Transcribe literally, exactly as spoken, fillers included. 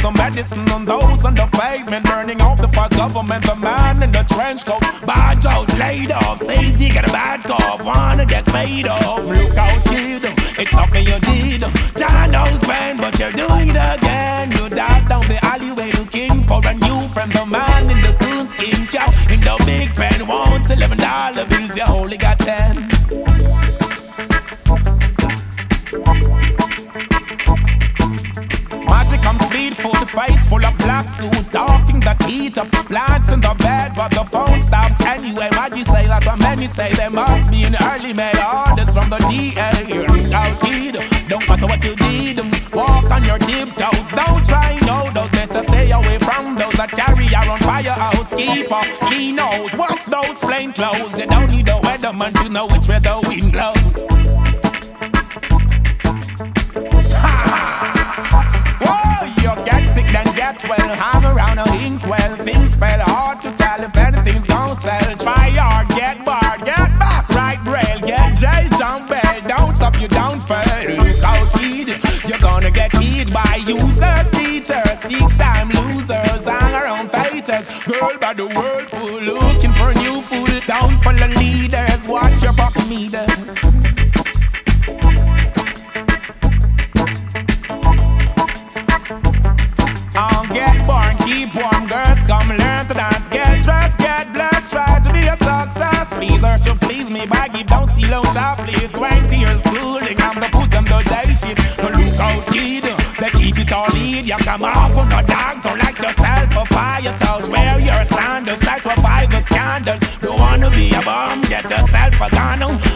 the medicine on those on the pavement, burning out the false government. The man in the trench coat, badge out, laid off, says he got a bad cough, wanna get paid off. Look out, kid, it's something you did. John knows when, but you're doing it again. You died down the alleyway looking for a new friend. The man in the coonskin cap, in the big pen, wants eleven dollar bills, you only got ten. Magic comes bleed full, the face full of black suit, talking that heat up plants in the bed, but the phone stops anyway. Magic say that's what many say. There must be an early mail orders from the D A. Look out, kid, don't matter what you did, walk on your tiptoes. Don't try no those, better stay away from those that carry around firehouse. Keep a clean nose, watch those plain clothes. You don't need a weatherman to know which way the wind blows. You get sick, then get well. Hang around a inkwell. Things fell hard to tell if anything's gon' sell. Try hard, get barred, get back, right rail. Get jail, jump bell. Don't stop, you don't fail. Look out, kid, you're gonna get hit by users, cheaters, six-time losers, hang around fighters. Girl by the whirlpool, looking for a new fool. Don't follow leaders, watch your pocket meters. Get born, keep warm, girls come learn to dance. Get dressed, get blessed, try to be a success. Please or should please me by give, don't steal out shoplift. Twenty years schooling, I'm the put on the day shift. But look out, kid, they keep it all lead. You come up on the dogs, so like yourself a fire touch. Wear your sandals, like for five scandals. Don't wanna be a bum, get yourself a gun.